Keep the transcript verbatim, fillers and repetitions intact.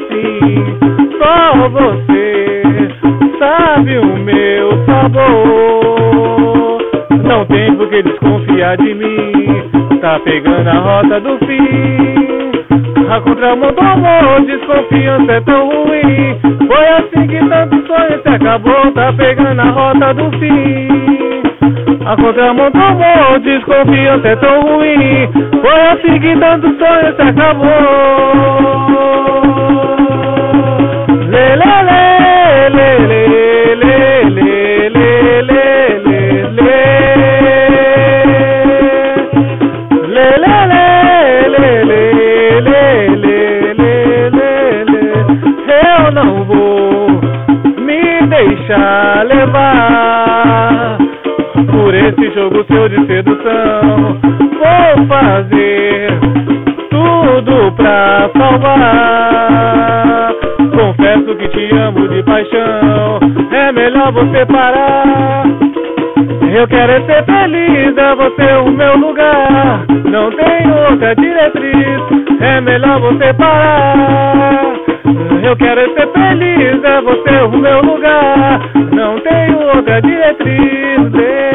assim. Só você sabe o meu sabor. Não tem por que desconfiar de mim. Tá pegando a rota do fim. A contramão do amor, desconfiança é tão ruim. Foi assim que tanto sonho se acabou. Tá pegando a rota do fim. A contramão do amor, desconfiança é tão ruim. Foi assim que tanto sonho se acabou. Lê, lê, lê, lê, lê, lê, lê, lê, lê, lê, lê. Lê, lê, lê, lê, lê, lê, lê, lê, lê, lê. Eu não vou me deixar levar por esse jogo seu de sedução. Vou fazer tudo pra salvar. Confesso que te amo de paixão. É melhor você parar. Eu quero é ser feliz, é você o meu lugar. Não tem outra diretriz. É melhor você parar. Eu quero é ser feliz, é você o meu lugar. Não tem outra diretriz.